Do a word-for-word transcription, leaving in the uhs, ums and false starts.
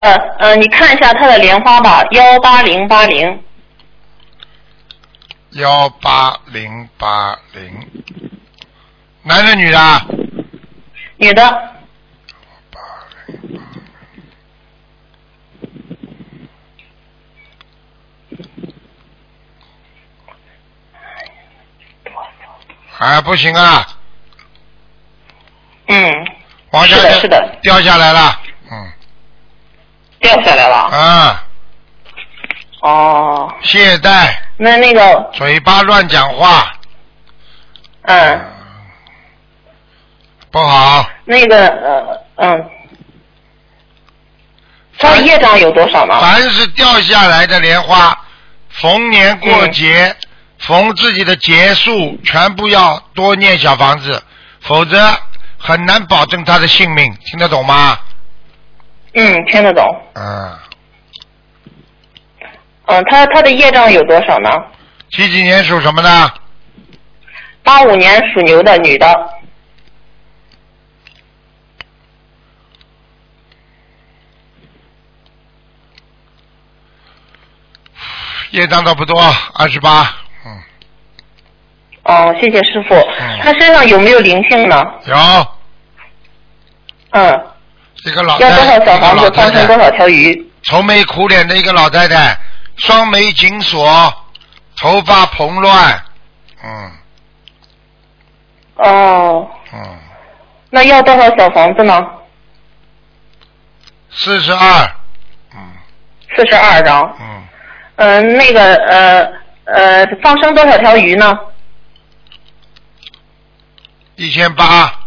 呃呃，你看一下他的莲花吧，幺八零八零。 幺八零八零，男的女的？ 女的。 八零八零。哎，不行啊！ 嗯。 往下是的，是的。 掉下来了，嗯。 掉下来了。 啊。 哦。 懈怠。 那那个。 嘴巴乱讲话。 嗯。 不好。 那个呃嗯。他的业障有多少呢？ 凡是掉下来的莲花，逢年过节、嗯、逢自己的节数，全部要多念小房子，否则很难保证他的性命。听得懂吗？ 嗯，听得懂。 嗯。 嗯，他他的业障有多少呢？ 几几年属什么的？ 八五年属牛的女的。 业障倒不多，二十八。嗯。 哦，谢谢师傅。 嗯。 他身上有没有灵性呢？ 有。 嗯。 一个老太太。 要多少小房子放生多少条鱼？ 愁眉苦脸的一个老太太，双眉紧锁，头发蓬乱。嗯。 哦。 嗯。 那要多少小房子呢？ 四十二。嗯。 四十二张。 嗯。 嗯、呃，那个呃呃，放生多少条鱼呢？ 一千八。